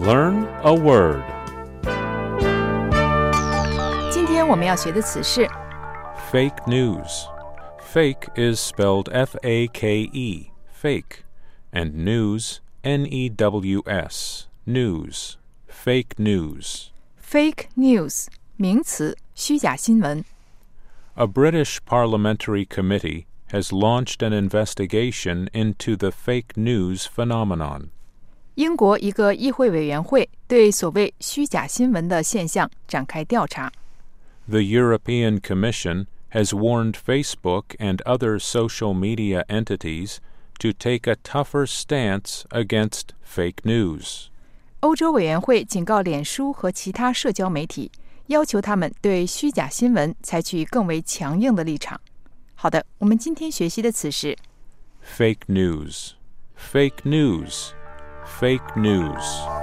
Learn a word. 今天我们要学的词是 Fake news. Fake is spelled F-A-K-E, fake, and news, N-E-W-S, news, fake news. fake news 名词，虚假新闻。 A British parliamentary committee has launched an investigation into the fake news phenomenon. 英国一个议会委员会对所谓虚假新闻的现象展开调查。 The European Commission has warned Facebook and other social media entities to take a tougher stance against fake news. 欧洲委员会警告脸书和其他社交媒体，要求他们对虚假新闻采取更为强硬的立场。好的，我们今天学习的词是 Fake news. Fake news. Fake news.